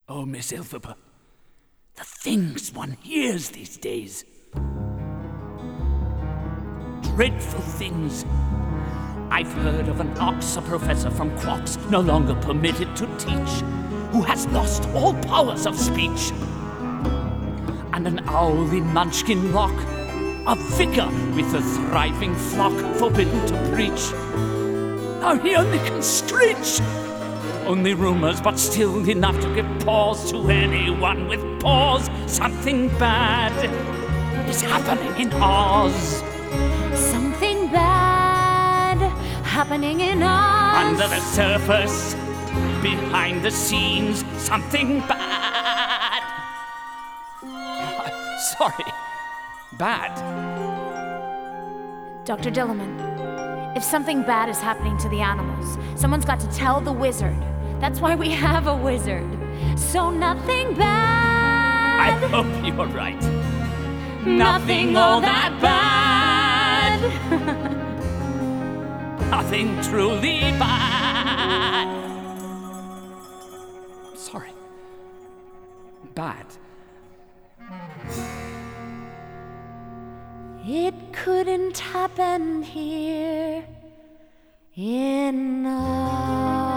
Oh, Miss Elphaba, the things one hears these days. Dreadful things. I've heard of an Oxa professor from Quarks no longer permitted to teach, who has lost all powers of speech. And an owl in Munchkin Rock, a vicar with a thriving flock forbidden to preach. Now he only can screech. Only rumors, but still enough to give pause to anyone with pause. Something bad is happening in Oz. Something bad happening in Oz. Under the surface, behind the scenes, something bad. Sorry, bad. Dr. Dillerman, if something bad is happening to the animals, someone's got to tell the wizard. That's why we have a wizard. So nothing bad. I hope you're right. Nothing all that bad. Nothing truly bad. Sorry. Bad. It couldn't happen here in Oz.